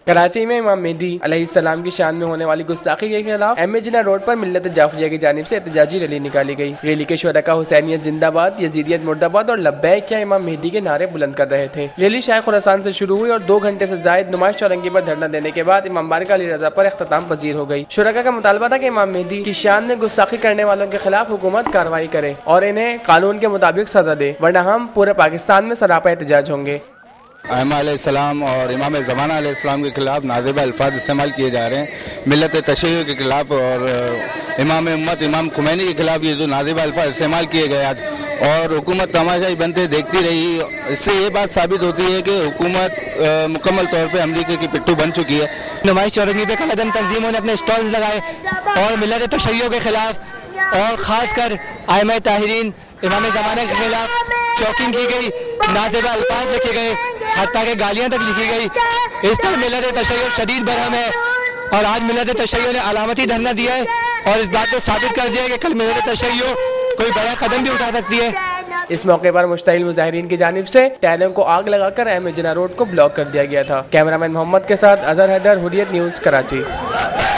कराची में इमाम मेहदी अलैहिस्सलाम की शान में होने वाली गुस्ताखी के खिलाफ एम ए जिन्ना रोड पर मिल्लत जाफरिया की जानिब से एहतजाजी रैली निकाली गई। रैली के शुरका हुसैनियत जिंदाबाद, यजीदियत मुर्दाबाद और लब्बैक या इमाम मेहदी के नारे बुलंद कर रहे थे। रैली शाह खुरासान से शुरू हुई और 2 घंटे से जायद नुमाइश चौरंगी पर धरना देने के बाद इमाम बारिक अली रजा पर इख्तिताम पजीर हो गई। शुरका का मुतालबा था कि इमाम मेहदी की शान में गुस्ताखी करने वालों के खिलाफ हुकूमत कार्रवाई करे और इन्हें कानून के मुताबिक सजा दे, वरना हम पूरे पाकिस्तान में सरापा एहतजाज होंगे। अहमद अलैहिस्सलाम और इमाम ज़माना अलैहिस्सलाम के खिलाफ नाज़िबा अल्फाज इस्तेमाल किए जा रहे हैं। मिल्लत तशय्युअ के खिलाफ और इमाम उम्मत इमाम खुमैनी के खिलाफ ये जो नाज़िबा अल्फाज इस्तेमाल किए गए आज, और हुकूमत तमाशाई बनते देखती रही। इससे ये बात साबित होती है कि हुकूमत मुकम्मल तौर पर अमरीका की पिट्ठू बन चुकी है। नुमाइश चौरंगी पे कलदम तंजीमों ने अपने स्टॉल्स लगाए और मिल्लत तशय्युअ के खिलाफ और ख़ासकर आइम्मा ताहिरीन इमाम ज़माना के खिलाफ चौकिंग की गई, नाज़िबा अल्फाज लिखे गए, हत्ता के गालियाँ तक लिखी गई। इस पर मिल्लत तशय्युअ शदीद बरहम है और आज मिल्लत तशय्युअ ने अलामती धरना दिया है और इस बात को साबित कर दिया है कि कल मिल्लत तशय्युअ कोई बड़ा कदम भी उठा सकती है। इस मौके पर मुश्ताइल मुजाहिरीन की जानिब से टैलों को आग लगाकर अहमद जिन्ना रोड को ब्लॉक कर दिया गया था। कैमरामैन मोहम्मद के साथ अजहर हैदर, हुर्रियत न्यूज़, कराची।